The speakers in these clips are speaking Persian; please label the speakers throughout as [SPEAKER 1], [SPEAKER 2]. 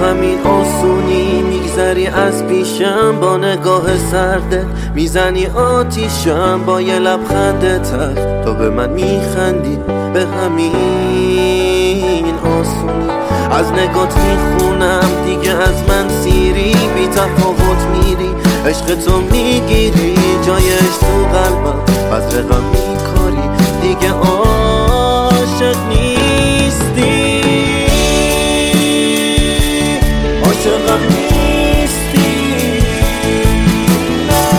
[SPEAKER 1] همین آسونی میگذری از پیشم، با نگاه سرده میزنی آتیشم، با یه لبخند تلخ تو به من میخندی به همین آسونی. از نگات میخونم دیگه از من سیری، بی تفاوت میری عشق تو میگیری، جایش تو قلبم از رقم میکاری، دیگه عاشق نیستی، عاشقم نیستی، نه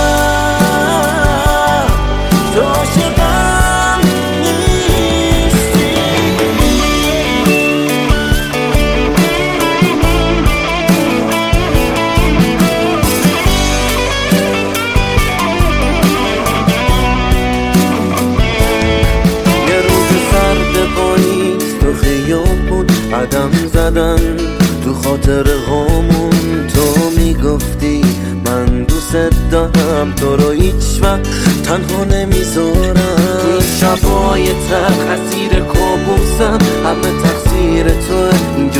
[SPEAKER 1] تو عاشقم نیستی. یه روز سرد پاییز تو خیابون قدم زدن تو خاطر هامون، تو میگفتی من دوست دارم تو رو هیچ وقت تنها نمیذارم. این شبای تلخ اسیر کابوسم، همه تقصیر توه، این